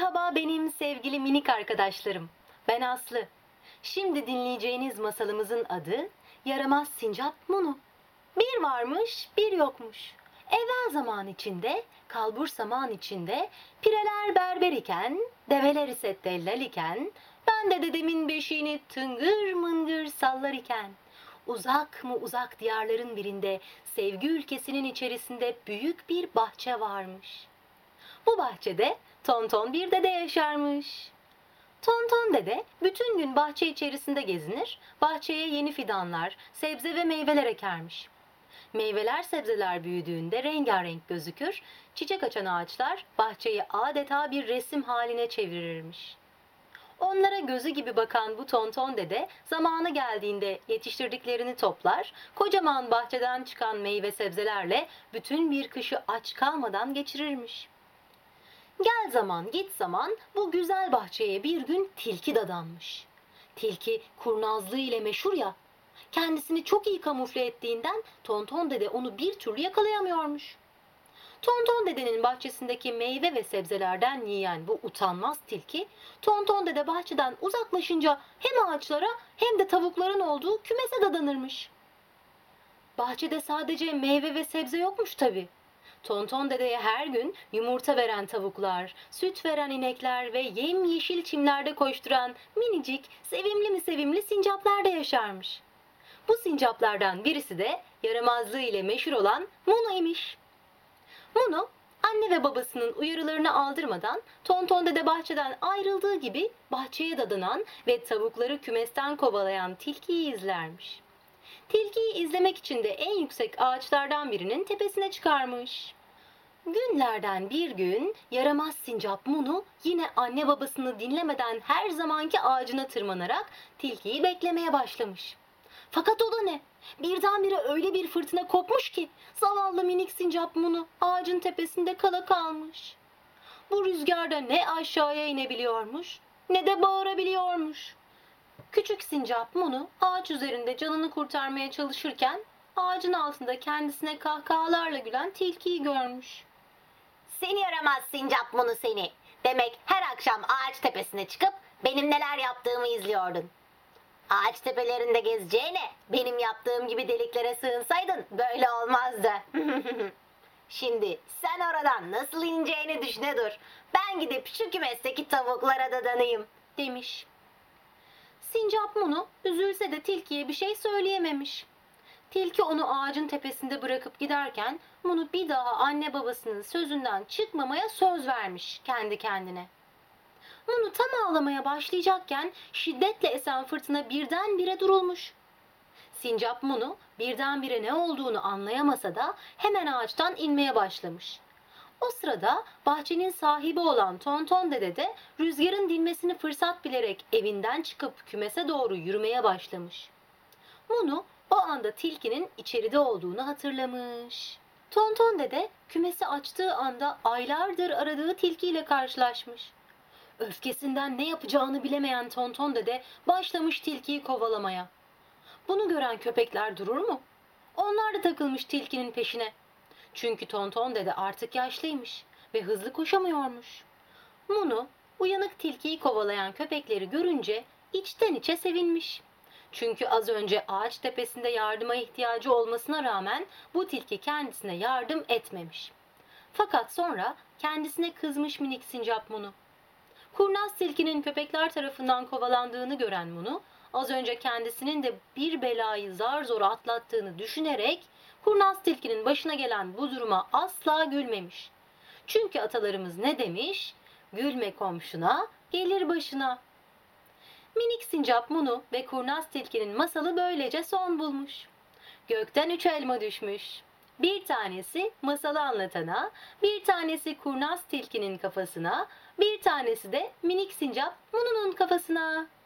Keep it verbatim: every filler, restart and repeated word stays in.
Merhaba benim sevgili minik arkadaşlarım. Ben Aslı. Şimdi dinleyeceğiniz masalımızın adı Yaramaz Sincap Munu. Bir varmış, bir yokmuş. Evvel zaman içinde, kalbur saman içinde, pireler berber iken, develer ise dellal iken, ben de dedemin beşiğini tıngır mıngır sallar iken, uzak mı uzak diyarların birinde, sevgi ülkesinin içerisinde büyük bir bahçe varmış. Bu bahçede Tonton bir dede yaşarmış. Tonton dede bütün gün bahçe içerisinde gezinir, bahçeye yeni fidanlar, sebze ve meyveler ekermiş. Meyveler sebzeler büyüdüğünde rengarenk gözükür, çiçek açan ağaçlar bahçeyi adeta bir resim haline çevirirmiş. Onlara gözü gibi bakan bu Tonton dede zamanı geldiğinde yetiştirdiklerini toplar, kocaman bahçeden çıkan meyve sebzelerle bütün bir kışı aç kalmadan geçirirmiş. Gel zaman git zaman bu güzel bahçeye bir gün tilki dadanmış. Tilki kurnazlığı ile meşhur ya, kendisini çok iyi kamufle ettiğinden Tonton dede onu bir türlü yakalayamıyormuş. Tonton dedenin bahçesindeki meyve ve sebzelerden yiyen bu utanmaz tilki, Tonton dede bahçeden uzaklaşınca hem ağaçlara hem de tavukların olduğu kümese dadanırmış. Bahçede sadece meyve ve sebze yokmuş tabii. Tonton dedeye her gün yumurta veren tavuklar, süt veren inekler ve yemyeşil çimlerde koşturan minicik, sevimli mi sevimli sincaplar da yaşarmış. Bu sincaplardan birisi de yaramazlığı ile meşhur olan Munu imiş. Munu, anne ve babasının uyarılarını aldırmadan Tonton dede bahçeden ayrıldığı gibi bahçeye dadanan ve tavukları kümesten kovalayan tilkiyi izlermiş. Tilkiyi izlemek için de en yüksek ağaçlardan birinin tepesine çıkarmış. Günlerden bir gün yaramaz sincap Munu yine anne babasını dinlemeden her zamanki ağacına tırmanarak tilkiyi beklemeye başlamış. Fakat o da ne? Birdenbire öyle bir fırtına kopmuş ki zavallı minik sincap Munu ağacın tepesinde kala kalmış. Bu rüzgarda ne aşağıya inebiliyormuş ne de bağırabiliyormuş. Küçük sincap Munu ağaç üzerinde canını kurtarmaya çalışırken ağacın altında kendisine kahkahalarla gülen tilkiyi görmüş. Seni yaramaz sincap Munu seni. Demek her akşam ağaç tepesine çıkıp benim neler yaptığımı izliyordun. Ağaç tepelerinde gezeceğine benim yaptığım gibi deliklere sığınsaydın böyle olmazdı. Şimdi sen oradan nasıl ineceğini düşüne dur. Ben gidip şu kümesteki tavuklara dadanayım demiş. Sincap Munu üzülse de tilkiye bir şey söyleyememiş. Tilki onu ağacın tepesinde bırakıp giderken Munu bir daha anne babasının sözünden çıkmamaya söz vermiş kendi kendine. Munu tam ağlamaya başlayacakken şiddetle esen fırtına birdenbire durulmuş. Sincap Munu birdenbire ne olduğunu anlayamasa da hemen ağaçtan inmeye başlamış. O sırada bahçenin sahibi olan Tonton dede de rüzgarın dinmesini fırsat bilerek evinden çıkıp kümese doğru yürümeye başlamış. Munu o anda tilkinin içeride olduğunu hatırlamış. Tonton dede kümesi açtığı anda aylardır aradığı tilkiyle karşılaşmış. Öfkesinden ne yapacağını bilemeyen Tonton dede başlamış tilkiyi kovalamaya. Bunu gören köpekler durur mu? Onlar da takılmış tilkinin peşine. Çünkü Tonton dede artık yaşlıymış ve hızlı koşamıyormuş. Munu uyanık tilkiyi kovalayan köpekleri görünce içten içe sevinmiş. Çünkü az önce ağaç tepesinde yardıma ihtiyacı olmasına rağmen bu tilki kendisine yardım etmemiş. Fakat sonra kendisine kızmış minik sincap Munu. Kurnaz tilkinin köpekler tarafından kovalandığını gören Munu, az önce kendisinin de bir belayı zar zor atlattığını düşünerek kurnaz tilkinin başına gelen bu duruma asla gülmemiş. Çünkü atalarımız ne demiş? Gülme komşuna, gelir başına. Minik sincap Munu ve kurnaz tilkinin masalı böylece son bulmuş. Gökten üç elma düşmüş. Bir tanesi masalı anlatana, bir tanesi kurnaz tilkinin kafasına, bir tanesi de minik sincap Munu'nun kafasına.